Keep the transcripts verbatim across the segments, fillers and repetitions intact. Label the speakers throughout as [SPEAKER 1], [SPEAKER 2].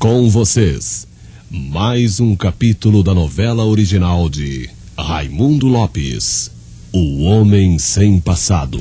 [SPEAKER 1] Com vocês, mais um capítulo da novela original de Raimundo Lopes, O Homem Sem Passado.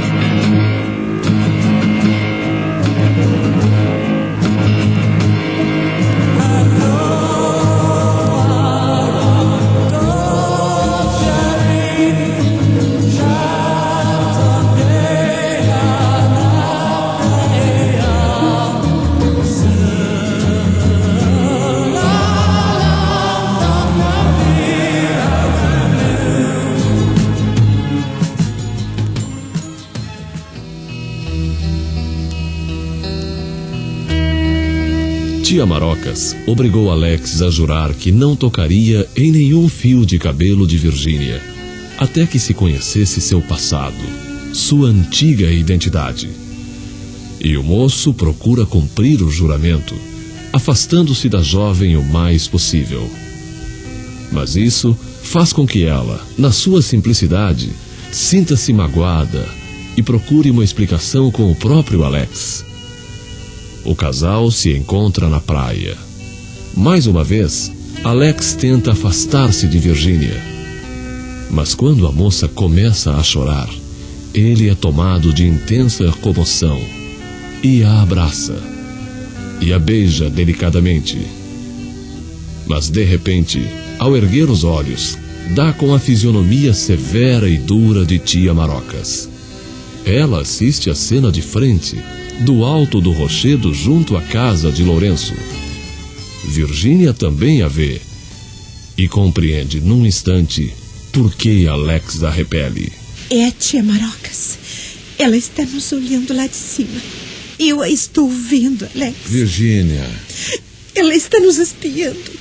[SPEAKER 1] Tia Marocas obrigou Alex a jurar que não tocaria em nenhum fio de cabelo de Virgínia, até que se conhecesse seu passado, sua antiga identidade. E o moço procura cumprir o juramento, afastando-se da jovem o mais possível. Mas isso faz com que ela, na sua simplicidade, sinta-se magoada e procure uma explicação com o próprio Alex. O casal se encontra na praia. Mais uma vez, Alex tenta afastar-se de Virgínia. Mas quando a moça começa a chorar, ele é tomado de intensa comoção e a abraça e a beija delicadamente. Mas de repente, ao erguer os olhos, dá com a fisionomia severa e dura de tia Marocas. Ela assiste a cena de frente, do alto do rochedo junto à casa de Lourenço. Virgínia também a vê e compreende num instante por que Alex a repele.
[SPEAKER 2] É a tia Marocas. Ela está nos olhando lá de cima. Eu a estou vendo, Alex.
[SPEAKER 3] Virgínia.
[SPEAKER 2] Ela está nos espiando.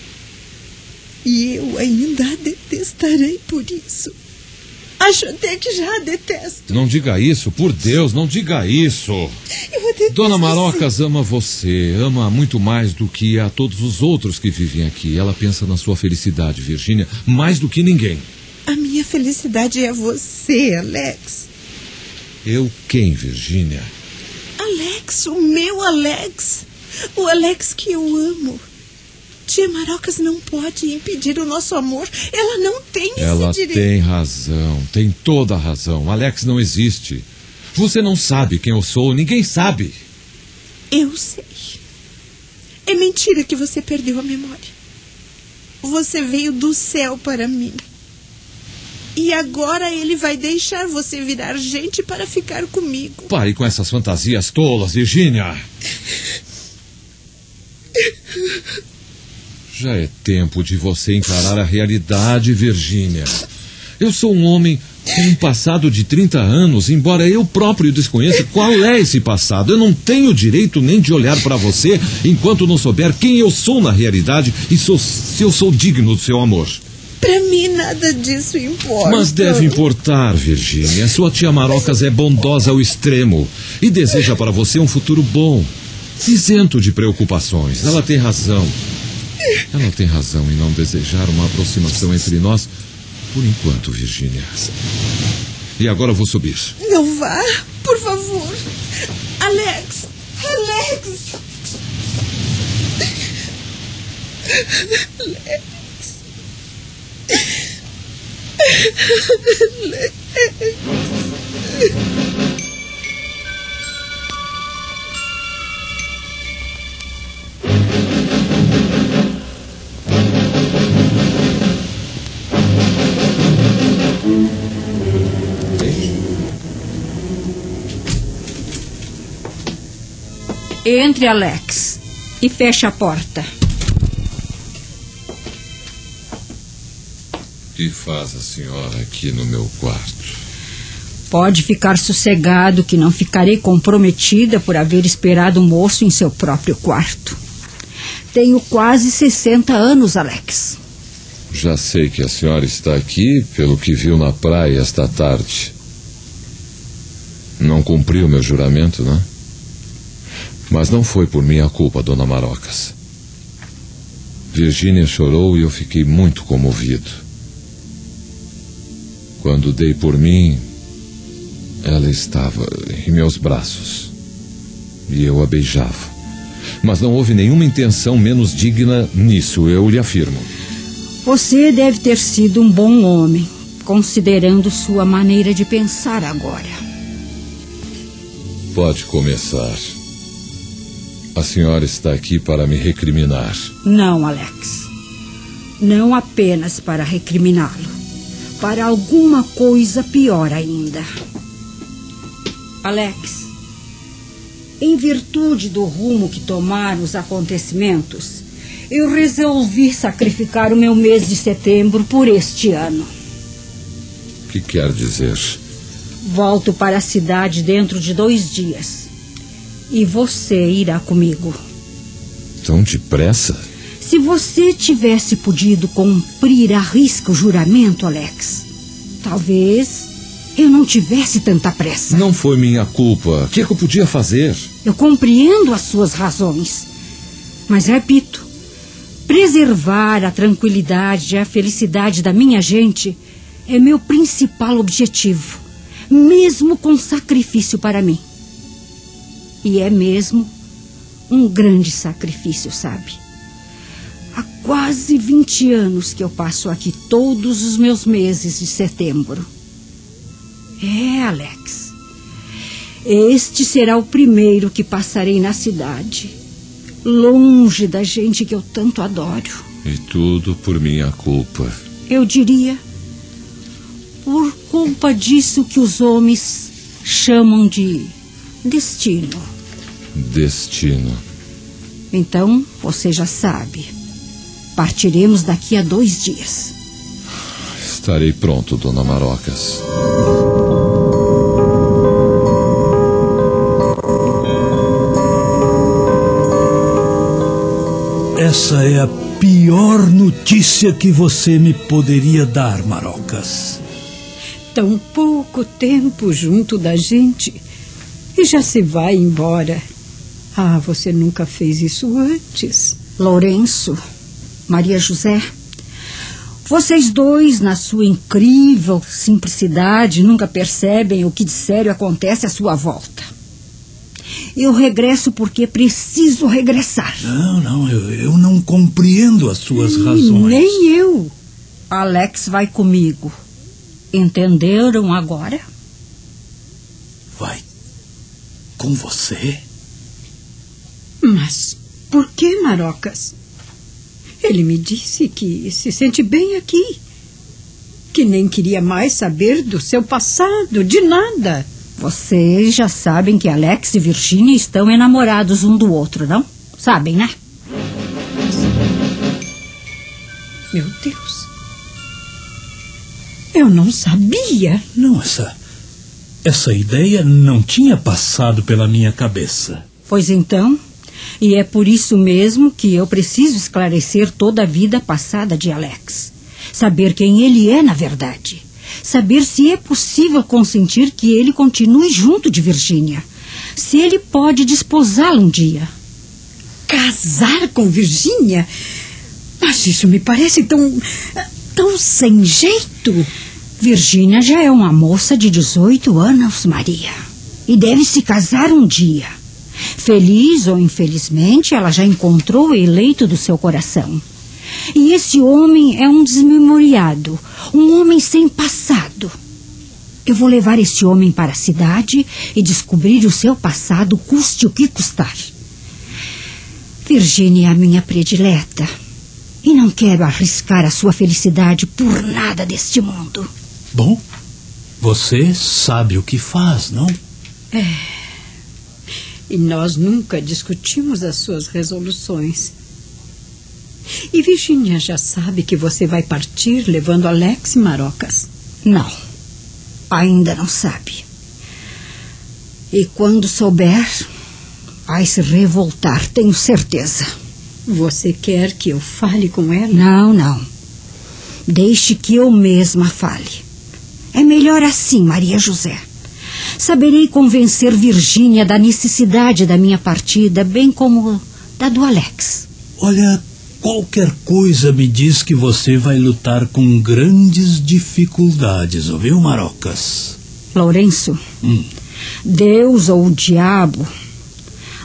[SPEAKER 2] E eu ainda a detestarei por isso. Acho até que já a detesto.
[SPEAKER 3] Não diga isso, por Deus, não diga isso.
[SPEAKER 2] Eu a detesto.
[SPEAKER 3] Dona Marocas ama você, ama muito mais do que a todos os outros que vivem aqui. Ela pensa na sua felicidade, Virgínia, mais do que ninguém.
[SPEAKER 2] A minha felicidade é você, Alex.
[SPEAKER 3] Eu quem, Virgínia?
[SPEAKER 2] Alex, o meu Alex. O Alex que eu amo. Tia Marocas não pode impedir o nosso amor. Ela não tem esse
[SPEAKER 3] Ela
[SPEAKER 2] direito.
[SPEAKER 3] Ela tem razão, tem toda a razão. Alex não existe. Você não sabe quem eu sou, ninguém sabe.
[SPEAKER 2] Eu sei. É mentira que você perdeu a memória. Você veio do céu para mim. E agora ele vai deixar você virar gente para ficar comigo.
[SPEAKER 3] Pare com essas fantasias tolas, Virgínia. Já é tempo de você encarar a realidade, Virgínia. Eu sou um homem com um passado de trinta anos, embora eu próprio desconheça qual é esse passado. Eu não tenho direito nem de olhar para você enquanto não souber quem eu sou na realidade e sou, se eu sou digno do seu amor.
[SPEAKER 2] Para mim nada disso importa.
[SPEAKER 3] Mas deve importar, Virgínia. Sua tia Marocas é bondosa ao extremo e deseja para você um futuro bom, isento de preocupações. Ela tem razão. Ela tem razão em não desejar uma aproximação entre nós por enquanto, Virgínia. E agora eu vou subir.
[SPEAKER 2] Não vá, por favor. Alex! Alex! Alex! Alex!
[SPEAKER 4] Entre, Alex, e feche a porta.
[SPEAKER 3] O que faz a senhora aqui no meu quarto?
[SPEAKER 4] Pode ficar sossegado que não ficarei comprometida por haver esperado o moço em seu próprio quarto. Tenho quase sessenta anos, Alex.
[SPEAKER 3] Já sei que a senhora está aqui pelo que viu na praia esta tarde. Não cumpriu meu juramento, não? Mas não foi por minha culpa, Dona Marocas. Virgínia chorou e eu fiquei muito comovido. Quando dei por mim, ela estava em meus braços e eu a beijava. Mas não houve nenhuma intenção menos digna nisso, eu lhe afirmo.
[SPEAKER 4] Você deve ter sido um bom homem, considerando sua maneira de pensar agora.
[SPEAKER 3] Pode começar. A senhora está aqui para me recriminar.
[SPEAKER 4] Não, Alex. Não apenas para recriminá-lo. Para alguma coisa pior ainda. Alex, em virtude do rumo que tomaram os acontecimentos, eu resolvi sacrificar o meu mês de setembro por este ano.
[SPEAKER 3] O que quer dizer?
[SPEAKER 4] Volto para a cidade dentro de dois dias. E você irá comigo.
[SPEAKER 3] Tão depressa?
[SPEAKER 4] Se você tivesse podido cumprir à risca o juramento, Alex, talvez eu não tivesse tanta pressa.
[SPEAKER 3] Não foi minha culpa. O que é que eu podia fazer?
[SPEAKER 4] Eu compreendo as suas razões. Mas repito, preservar a tranquilidade e a felicidade da minha gente é meu principal objetivo, mesmo com sacrifício para mim. E é mesmo um grande sacrifício, sabe? Há quase vinte anos que eu passo aqui todos os meus meses de setembro. É, Alex. Este será o primeiro que passarei na cidade, longe da gente que eu tanto adoro.
[SPEAKER 3] E tudo por minha culpa.
[SPEAKER 4] Eu diria, por culpa disso que os homens chamam de destino.
[SPEAKER 3] Destino.
[SPEAKER 4] Então, você já sabe. Partiremos daqui a dois dias.
[SPEAKER 3] Estarei pronto, dona Marocas.
[SPEAKER 5] Essa é a pior notícia que você me poderia dar, Marocas.
[SPEAKER 6] Tão pouco tempo junto da gente e já se vai embora. Ah, você nunca fez isso antes.
[SPEAKER 4] Lourenço, Maria José, vocês dois, na sua incrível simplicidade, nunca percebem o que de sério acontece à sua volta. Eu regresso porque preciso regressar.
[SPEAKER 5] Não, não, eu, eu não compreendo as suas
[SPEAKER 4] hum,
[SPEAKER 5] razões.
[SPEAKER 4] Nem eu. Alex vai comigo. Entenderam agora?
[SPEAKER 5] Vai com você?
[SPEAKER 6] Mas por que, Marocas? Ele me disse que se sente bem aqui, que nem queria mais saber do seu passado, de nada.
[SPEAKER 4] Vocês já sabem que Alex e Virginia estão enamorados um do outro, não? Sabem, né?
[SPEAKER 6] Meu Deus. Eu não sabia.
[SPEAKER 5] Não, essa, essa ideia não tinha passado pela minha cabeça.
[SPEAKER 4] Pois então, e é por isso mesmo que eu preciso esclarecer toda a vida passada de Alex. Saber quem ele é na verdade. Saber se é possível consentir que ele continue junto de Virginia. Se ele pode desposá-la um dia.
[SPEAKER 6] Casar com Virginia? Mas isso me parece tão... tão sem jeito.
[SPEAKER 4] Virginia já é uma moça de dezoito anos, Maria. E deve se casar um dia. Feliz ou infelizmente, ela já encontrou o eleito do seu coração. E esse homem é um desmemoriado, um homem sem passado. Eu vou levar esse homem para a cidade e descobrir o seu passado, custe o que custar. Virginia é a minha predileta. E não quero arriscar a sua felicidade por nada deste mundo.
[SPEAKER 5] Bom, você sabe o que faz, não?
[SPEAKER 6] É. E nós nunca discutimos as suas resoluções. E Virginia já sabe que você vai partir levando Alex e Marocas?
[SPEAKER 4] Não, ainda não sabe. E quando souber, vai se revoltar, tenho certeza.
[SPEAKER 6] Você quer que eu fale com ela?
[SPEAKER 4] Não, não. Deixe que eu mesma fale. É melhor assim, Maria José. Saberei convencer Virginia da necessidade da minha partida, bem como da do Alex.
[SPEAKER 5] Olha, qualquer coisa me diz que você vai lutar com grandes dificuldades, ouviu, Marocas?
[SPEAKER 4] Lourenço,
[SPEAKER 5] hum.
[SPEAKER 4] Deus ou o diabo,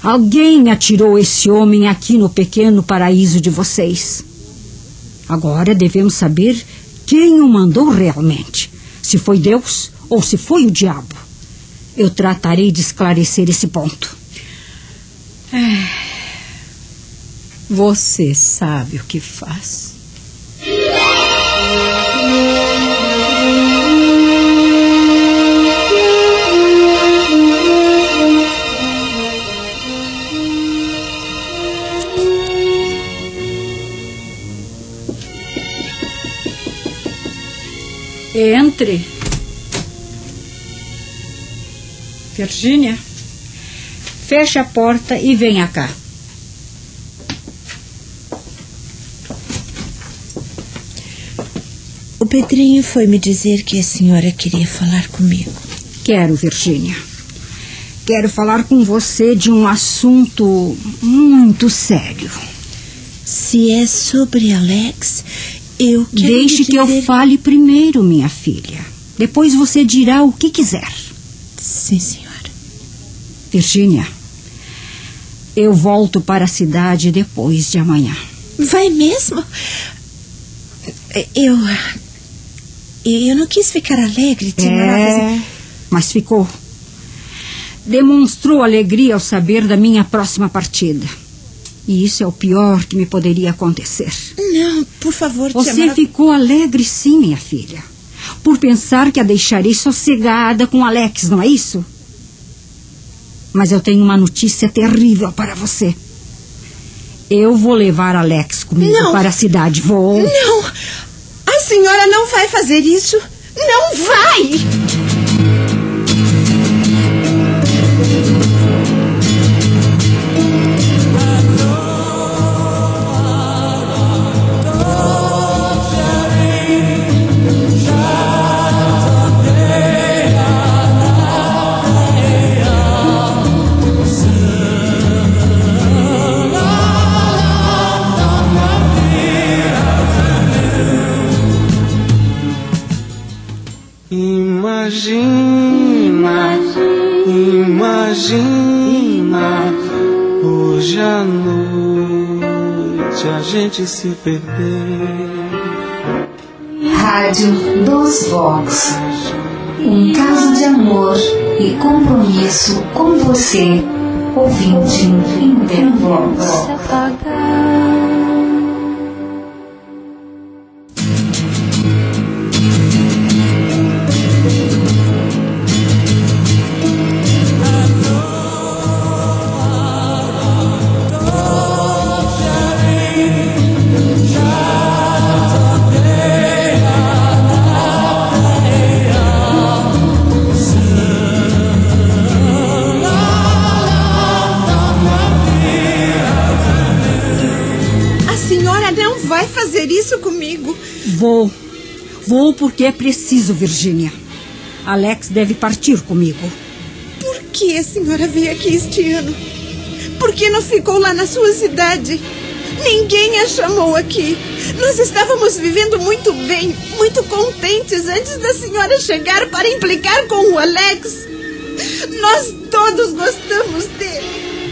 [SPEAKER 4] Alguém atirou esse homem aqui no pequeno paraíso de vocês. Agora devemos saber quem o mandou realmente. Se foi Deus ou se foi o diabo. Eu tratarei de esclarecer esse ponto.
[SPEAKER 6] É, você sabe o que faz.
[SPEAKER 4] Entre. Virgínia, feche a porta e venha cá.
[SPEAKER 2] O Pedrinho foi me dizer que a senhora queria falar comigo.
[SPEAKER 4] Quero, Virgínia. Quero falar com você de um assunto muito sério.
[SPEAKER 2] Se é sobre Alex, eu quero
[SPEAKER 4] Deixe
[SPEAKER 2] dizer...
[SPEAKER 4] que eu fale primeiro, minha filha. Depois você dirá o que quiser.
[SPEAKER 2] Sim, senhora.
[SPEAKER 4] Virgínia, eu volto para a cidade depois de amanhã.
[SPEAKER 2] Vai mesmo? Eu... Eu não quis ficar alegre, tia
[SPEAKER 4] É, mas ficou. Demonstrou alegria ao saber da minha próxima partida. E isso é o pior que me poderia acontecer.
[SPEAKER 2] Não, por favor, tia
[SPEAKER 4] Você
[SPEAKER 2] Mara...
[SPEAKER 4] ficou alegre sim, minha filha. Por pensar que a deixarei sossegada com Alex, não é isso? Mas eu tenho uma notícia terrível para você. Eu vou levar Alex comigo
[SPEAKER 2] Não.
[SPEAKER 4] para a cidade. Vou.
[SPEAKER 2] Não! A senhora não vai fazer isso! Não vai!
[SPEAKER 7] Imagina, imagina, hoje à noite a gente se perder.
[SPEAKER 8] Rádio Dos Vox. Um caso de amor e compromisso com você, ouvinte Intervox.
[SPEAKER 2] Vai fazer isso comigo?
[SPEAKER 4] Vou. Vou porque é preciso, Virgínia. Alex deve partir comigo.
[SPEAKER 2] Por que a senhora veio aqui este ano? Por que não ficou lá na sua cidade? Ninguém a chamou aqui. Nós estávamos vivendo muito bem, muito contentes antes da senhora chegar para implicar com o Alex. Nós todos gostamos dele.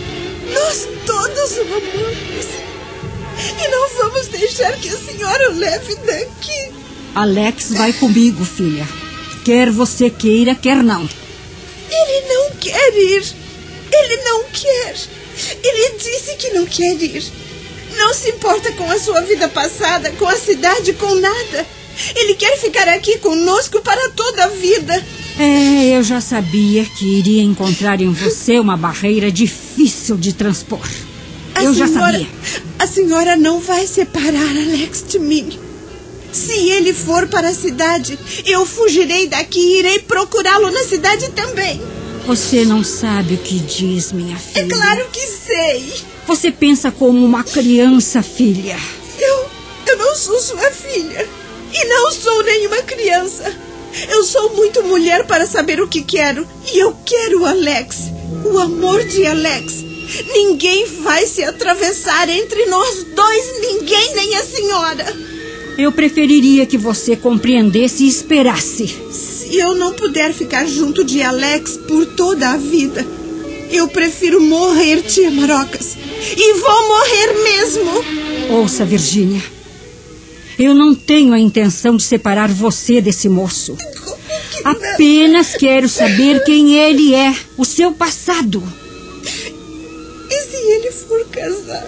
[SPEAKER 2] Nós todos o amamos. E não vamos deixar que a senhora o leve daqui.
[SPEAKER 4] Alex vai comigo, filha. Quer você queira, quer não.
[SPEAKER 2] Ele não quer ir. Ele não quer. Ele disse que não quer ir. Não se importa com a sua vida passada, com a cidade, com nada. Ele quer ficar aqui conosco para toda a vida.
[SPEAKER 4] É, eu já sabia que iria encontrar em você uma barreira difícil de transpor.
[SPEAKER 2] A
[SPEAKER 4] eu
[SPEAKER 2] senhora,
[SPEAKER 4] já sabia.
[SPEAKER 2] A senhora não vai separar Alex de mim. Se ele for para a cidade, eu fugirei daqui e irei procurá-lo na cidade também.
[SPEAKER 4] Você não sabe o que diz, minha filha.
[SPEAKER 2] É claro que sei.
[SPEAKER 4] Você pensa como uma criança, filha.
[SPEAKER 2] Eu, eu não sou sua filha. E não sou nenhuma criança. Eu sou muito mulher para saber o que quero. E eu quero o Alex. O amor de Alex. Ninguém vai se atravessar entre nós dois. Ninguém, nem a senhora.
[SPEAKER 4] Eu preferiria que você compreendesse e esperasse.
[SPEAKER 2] Se eu não puder ficar junto de Alex por toda a vida, Eu prefiro morrer, tia Marocas. E vou morrer mesmo.
[SPEAKER 4] Ouça, Virgínia. Eu não tenho a intenção de separar você desse moço. Apenas quero saber quem ele é, o seu passado.
[SPEAKER 2] E se ele for casado?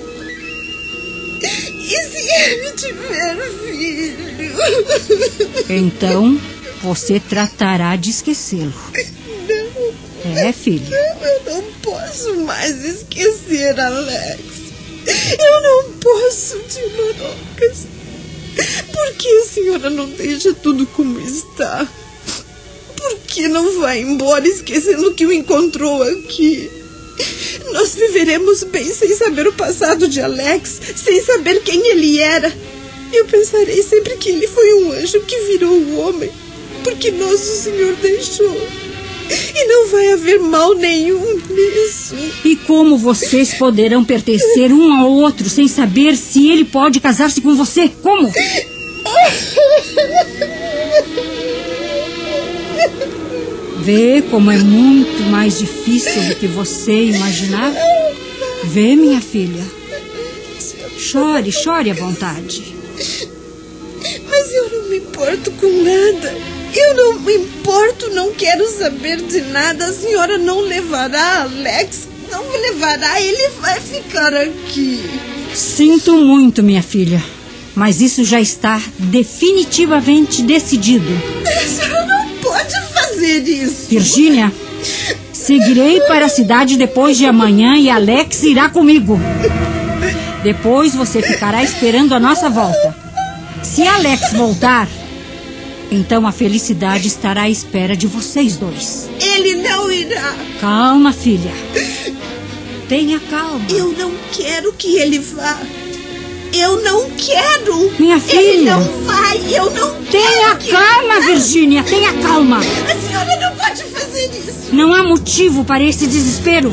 [SPEAKER 2] E se ele tiver filho?
[SPEAKER 4] Então, você tratará de esquecê-lo.
[SPEAKER 2] Não.
[SPEAKER 4] É, filho.
[SPEAKER 2] Não, eu não posso mais esquecer, Alex. Eu não posso, tia Marocas. Por que a senhora não deixa tudo como está? Por que não vai embora esquecendo que o encontrou aqui? Nós viveremos bem sem saber o passado de Alex, sem saber quem ele era. Eu pensarei sempre que ele foi um anjo que virou um homem, porque nosso Senhor deixou. E não vai haver mal nenhum nisso.
[SPEAKER 4] E como vocês poderão pertencer um ao outro sem saber se ele pode casar-se com você? Como? Vê como é muito mais difícil do que você imaginava? Vê, minha filha. Chore, chore à vontade.
[SPEAKER 2] Mas eu não me importo com nada. Eu não me importo, não quero saber de nada. A senhora não levará Alex, não me levará, ele vai ficar aqui.
[SPEAKER 4] Sinto muito, minha filha, mas isso já está definitivamente decidido.
[SPEAKER 2] A senhora não pode fazer isso.
[SPEAKER 4] Virgínia, seguirei para a cidade depois de amanhã e Alex irá comigo. Depois você ficará esperando a nossa volta. Se Alex voltar, então a felicidade estará à espera de vocês dois.
[SPEAKER 2] Ele não irá.
[SPEAKER 4] Calma, filha. Tenha calma.
[SPEAKER 2] Eu não quero que ele vá. Eu não quero.
[SPEAKER 4] Minha filha.
[SPEAKER 2] Ele não vai. Eu não
[SPEAKER 4] Tenha
[SPEAKER 2] quero.
[SPEAKER 4] calma,
[SPEAKER 2] que...
[SPEAKER 4] Virgínia. Tenha calma.
[SPEAKER 2] A senhora não pode fazer isso.
[SPEAKER 4] Não há motivo para esse desespero.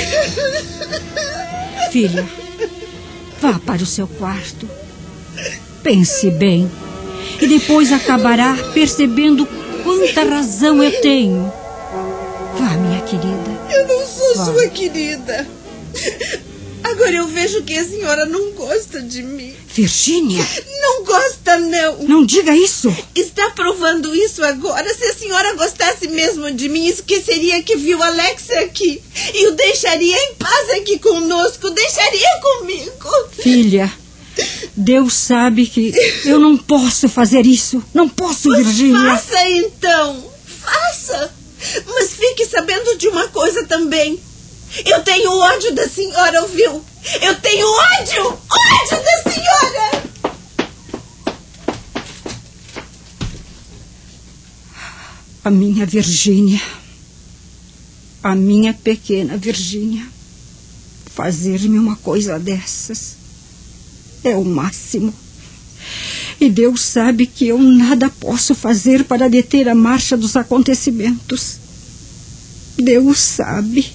[SPEAKER 4] Filha, vá para o seu quarto. Pense bem. E depois acabará percebendo quanta razão eu tenho. Vá, minha querida.
[SPEAKER 2] Eu não sou
[SPEAKER 4] Vá.
[SPEAKER 2] sua querida. Agora eu vejo que a senhora não gosta de mim.
[SPEAKER 4] Virgínia.
[SPEAKER 2] Não gosta, não.
[SPEAKER 4] Não diga isso.
[SPEAKER 2] Está provando isso agora. Se a senhora gostasse mesmo de mim, esqueceria que viu Alex aqui. E o deixaria em paz aqui conosco. Deixaria comigo.
[SPEAKER 4] Filha, Deus sabe que eu não posso fazer isso. Não posso,
[SPEAKER 2] Mas
[SPEAKER 4] Virgínia.
[SPEAKER 2] faça então. Faça. Mas fique sabendo de uma coisa também. Eu tenho ódio da senhora, ouviu? Eu tenho ódio! Ódio da senhora!
[SPEAKER 4] A minha Virgínia. A minha pequena Virgínia. Fazer-me uma coisa dessas é o máximo. E Deus sabe que eu nada posso fazer para deter a marcha dos acontecimentos. Deus sabe.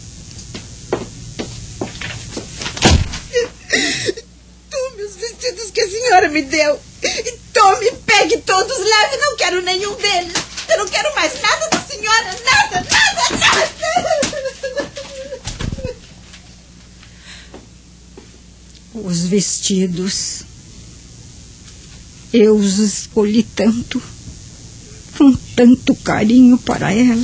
[SPEAKER 2] Tome os vestidos que a senhora me deu. E tome, pegue todos, leve. Não quero nenhum deles. Eu não quero mais nada da senhora. Nada, nada, nada.
[SPEAKER 4] Os vestidos. Eu os escolhi tanto, com tanto carinho para ela.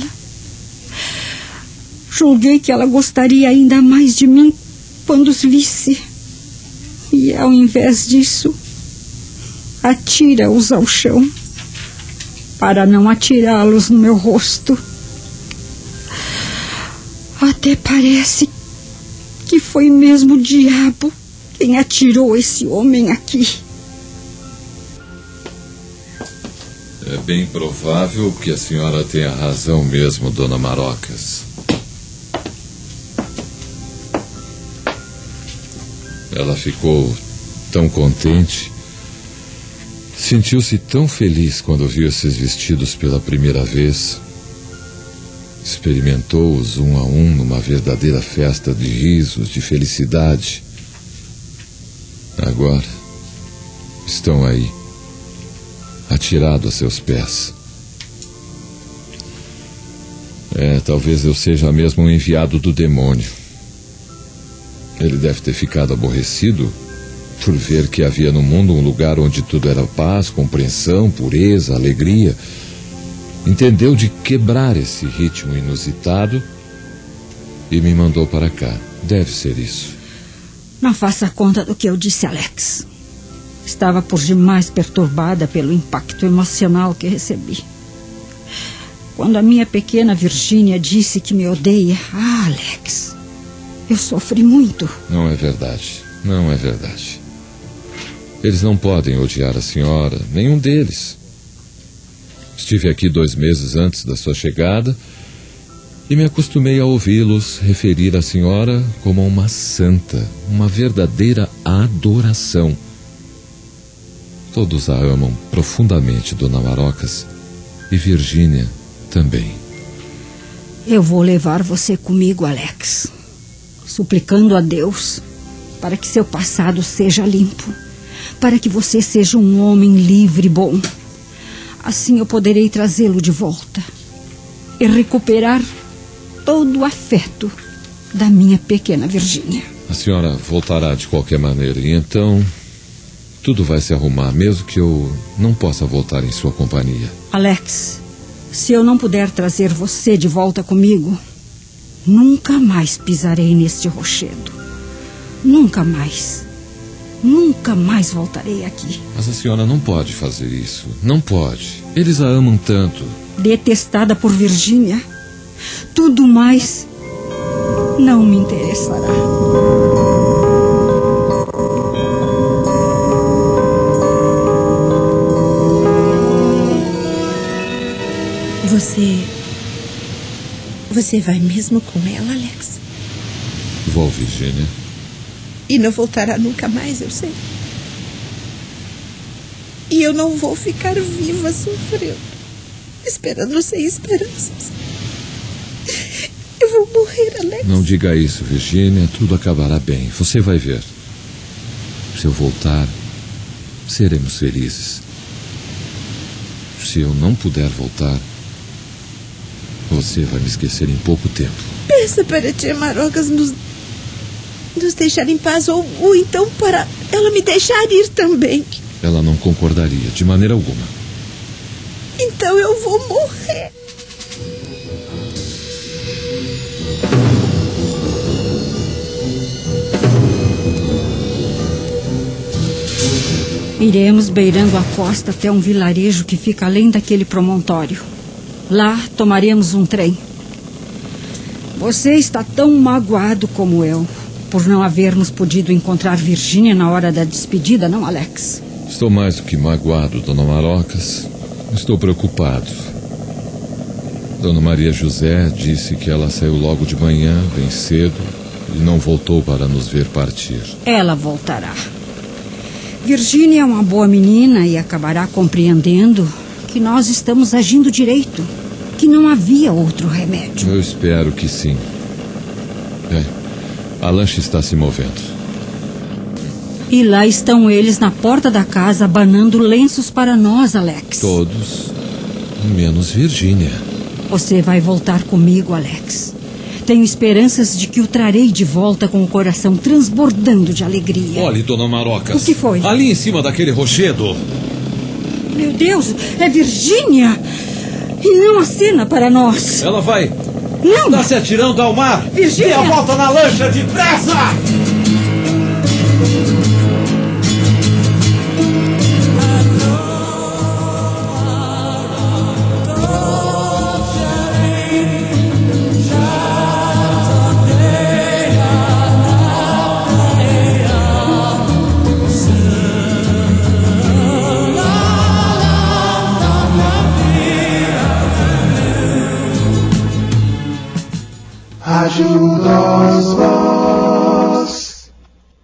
[SPEAKER 4] Julguei que ela gostaria ainda mais de mim quando os visse. E ao invés disso, atira-os ao chão, para não atirá-los no meu rosto. Até parece que foi mesmo o diabo quem atirou esse homem aqui.
[SPEAKER 3] É bem provável que a senhora tenha razão mesmo, dona Marocas. Ela ficou tão contente, sentiu-se tão feliz quando viu esses vestidos pela primeira vez. Experimentou-os um a um numa verdadeira festa de risos, de felicidade. Agora estão aí, atirados a seus pés. É, talvez eu seja mesmo um enviado do demônio. Ele deve ter ficado aborrecido por ver que havia no mundo um lugar onde tudo era paz, compreensão, pureza, alegria. Entendeu de quebrar esse ritmo inusitado e me mandou para cá. Deve ser isso.
[SPEAKER 4] Não faça conta do que eu disse, Alex. Estava por demais perturbada pelo impacto emocional que recebi. Quando a minha pequena Virgínia disse que me odeia, ah, Alex, eu sofri muito.
[SPEAKER 3] Não é verdade, não é verdade. Eles não podem odiar a senhora, nenhum deles. Estive aqui dois meses antes da sua chegada e me acostumei a ouvi-los referir a senhora como uma santa, uma verdadeira adoração. Todos a amam profundamente, Dona Marocas, e Virgínia também.
[SPEAKER 4] Eu vou levar você comigo, Alex, suplicando a Deus para que seu passado seja limpo, para que você seja um homem livre e bom. Assim eu poderei trazê-lo de volta e recuperar todo o afeto da minha pequena Virgínia.
[SPEAKER 3] A senhora voltará de qualquer maneira e então tudo vai se arrumar, mesmo que eu não possa voltar em sua companhia.
[SPEAKER 4] Alex, se eu não puder trazer você de volta comigo, nunca mais pisarei neste rochedo. Nunca mais. Nunca mais voltarei aqui.
[SPEAKER 3] Mas a senhora não pode fazer isso. Não pode. Eles a amam tanto.
[SPEAKER 4] Detestada por Virgínia, tudo mais não me interessará.
[SPEAKER 2] Você... Você vai mesmo com ela, Alex?
[SPEAKER 3] Vou, Virgínia.
[SPEAKER 2] E não voltará nunca mais, eu sei. E eu não vou ficar viva sofrendo, esperando sem esperanças. Eu vou morrer, Alex.
[SPEAKER 3] Não diga isso, Virgínia. Tudo acabará bem. Você vai ver. Se eu voltar, seremos felizes. Se eu não puder voltar, você vai me esquecer em pouco tempo.
[SPEAKER 2] Peça para a tia Marocas nos, nos deixar em paz, ou, ou então para ela me deixar ir também.
[SPEAKER 3] Ela não concordaria, de maneira alguma.
[SPEAKER 2] Então eu vou morrer.
[SPEAKER 4] Iremos beirando a costa até um vilarejo que fica além daquele promontório. Lá tomaremos um trem. Você está tão magoado como eu por não havermos podido encontrar Virgínia na hora da despedida, não, Alex?
[SPEAKER 3] Estou mais do que magoado, Dona Marocas. Estou preocupado. Dona Maria José disse que ela saiu logo de manhã, bem cedo, e não voltou para nos ver partir.
[SPEAKER 4] Ela voltará. Virgínia é uma boa menina e acabará compreendendo que nós estamos agindo direito, que não havia outro remédio.
[SPEAKER 3] Eu espero que sim. É, a lancha está se movendo.
[SPEAKER 4] E lá estão eles na porta da casa abanando lenços para nós, Alex.
[SPEAKER 3] Todos, menos Virgínia.
[SPEAKER 4] Você vai voltar comigo, Alex. Tenho esperanças de que o trarei de volta com o coração transbordando de alegria.
[SPEAKER 3] Olhe, Dona Marocas.
[SPEAKER 4] O que foi?
[SPEAKER 3] Ali em cima daquele rochedo.
[SPEAKER 4] Meu Deus, é Virgínia! E não acena para nós.
[SPEAKER 3] Ela vai...
[SPEAKER 4] Não!
[SPEAKER 3] Está se atirando ao mar.
[SPEAKER 4] Virgínia!
[SPEAKER 3] Dê a volta na lancha, depressa!
[SPEAKER 7] Rádio Dos